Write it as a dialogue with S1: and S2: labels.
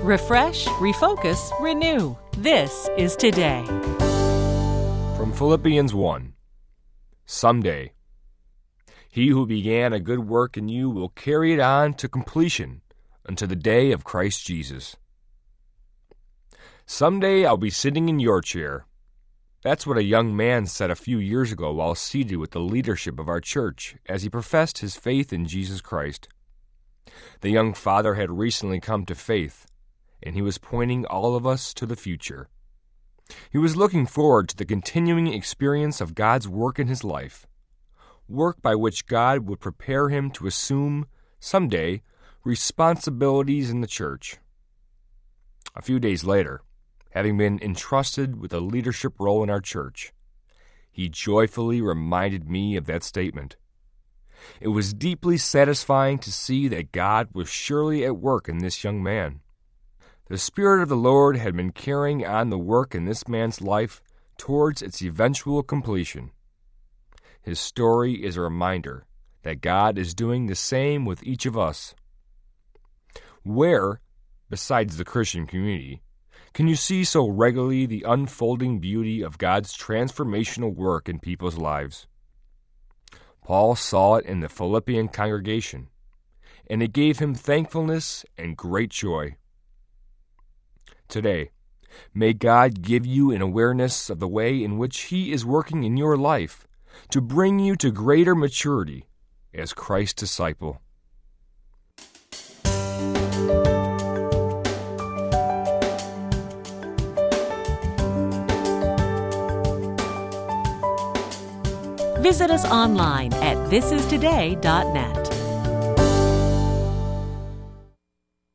S1: Refresh, refocus, renew. This is Today.
S2: From Philippians 1. Someday, he who began a good work in you will carry it on to completion until the day of Christ Jesus. Someday I'll be sitting in your chair. That's what a young man said a few years ago while seated with the leadership of our church as he professed his faith in Jesus Christ. The young father had recently come to faith, and he was pointing all of us to the future. He was looking forward to the continuing experience of God's work in his life, work by which God would prepare him to assume, someday, responsibilities in the church. A few days later, having been entrusted with a leadership role in our church, he joyfully reminded me of that statement. It was deeply satisfying to see that God was surely at work in this young man. The Spirit of the Lord had been carrying on the work in this man's life towards its eventual completion. His story is a reminder that God is doing the same with each of us. Where, besides the Christian community, can you see so regularly the unfolding beauty of God's transformational work in people's lives? Paul saw it in the Philippian congregation, and it gave him thankfulness and great joy. Today, may God give you an awareness of the way in which He is working in your life to bring you to greater maturity as Christ's disciple.
S1: Visit us online at thisistoday.net.